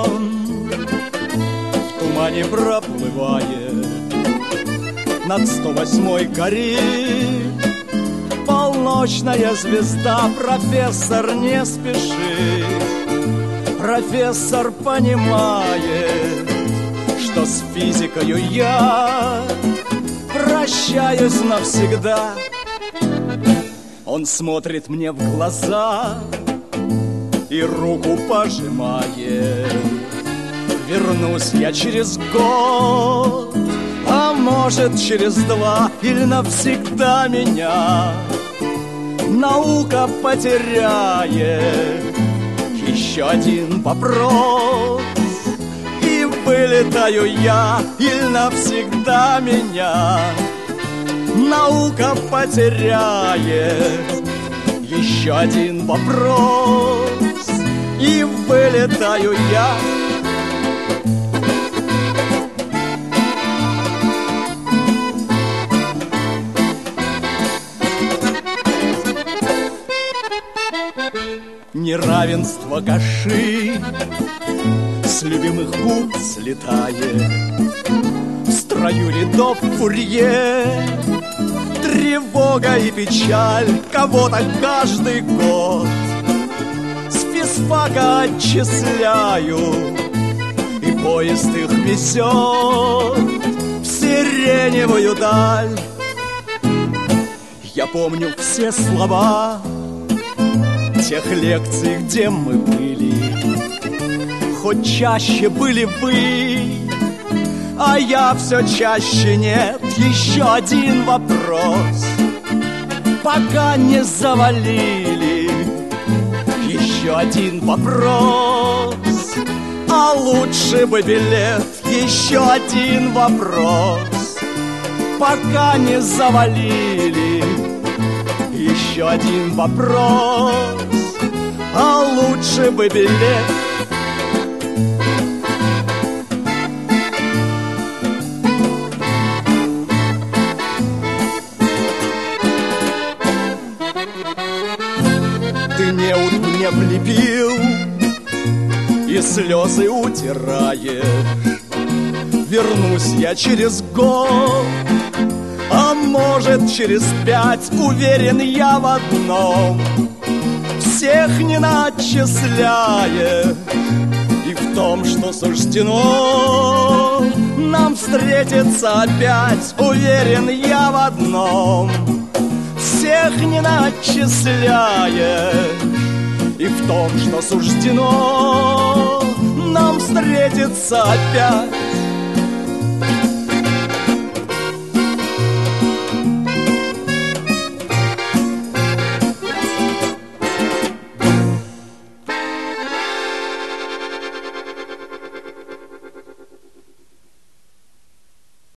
он в тумане проплывает над 108-й горе. Полночная звезда, профессор, не спеши. Профессор понимает, что с физикою я прощаюсь навсегда. Он смотрит мне в глаза и руку пожимает. Вернусь я через год, а может через 2, или навсегда меня наука потеряет. Еще один вопрос, и вылетаю я, или навсегда меня наука потеряет. Еще один вопрос, и вылетаю я. Неравенство каши с любимых губ слетает. В строю рядов Фурье тревога и печаль кого-то каждый год с физфака отчисляю, и поезд их везет в сиреневую даль. Я помню все слова тех лекций, где мы были. Хоть чаще были вы, а я все чаще нет. Еще один вопрос, пока не завалили. Еще один вопрос, а лучше бы билет. Еще один вопрос, пока не завалили. Еще один вопрос, а лучше бы билет. Ты неуд мне влепил и слезы утираешь. Вернусь я через год, а может через 5, уверен я в одном: всех не начисляет. И в том, что суждено нам встретиться опять, уверен я в одном: всех не начисляет. И в том, что суждено нам встретиться опять.